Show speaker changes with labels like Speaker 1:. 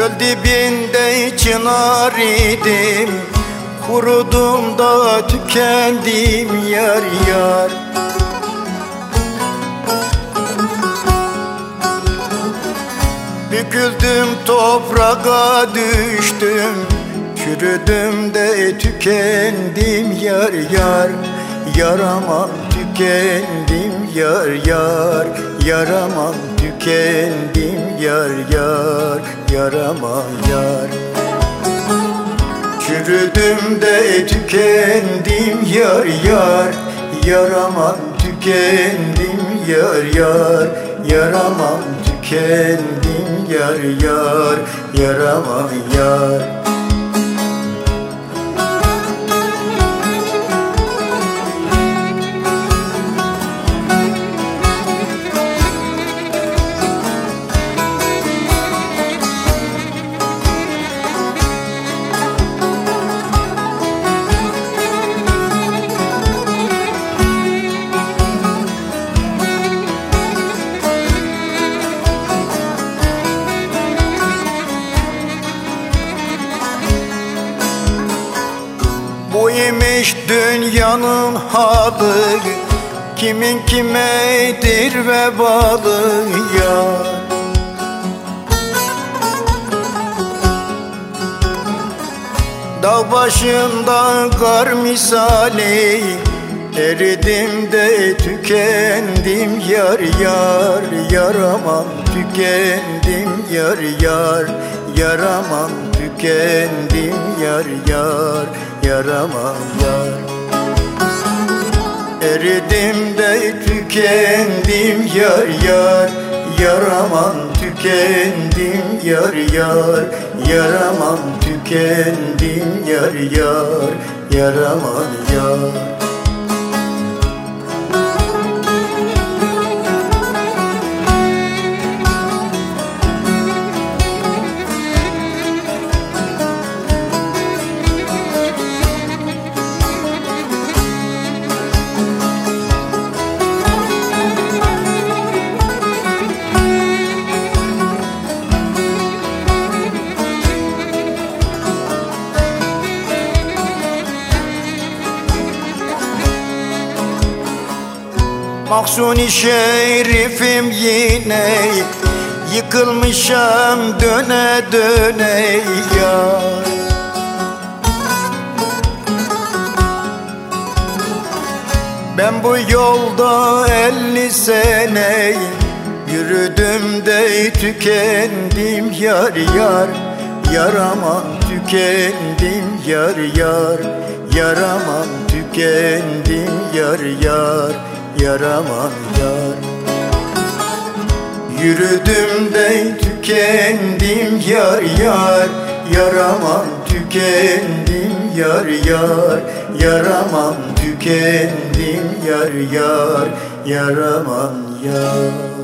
Speaker 1: Göl dibinde çınar idim, kurudum da tükendim yar yar. Büküldüm toprağa düştüm, çürüdüm de tükendim yar yar. Yaramam tükendim yar yar, yaramam tükendim yar yar, yaramam yar. Çürüdüm de tükendim yar yar, yaramam tükendim yar yar, yaramam tükendim yar yar, yaramam yar. Bu imiş dünyanın halı, kimin kimedir vebalı ya. Dağ başında kar misali, eridim de tükendim yar yar, yaramam tükendim yar yar, yaramam tükendim yar yar, yaramam yar. Eridim de tükendim yar yar, yaramam tükendim yar yar, yaramam tükendim yar yar, yaramam yar. Mahzun-i şerifim yine, yıkılmışam döne döne yar. Ben bu yolda 50 sene yürüdüm de tükendim yar yar, yaramam tükendim yar yar, yaramam tükendim yar yar, yaramam yar. Yürüdüm de tükendim yar yar, yaramam tükendim yar yar, yaramam tükendim yar yar, yaramam yar.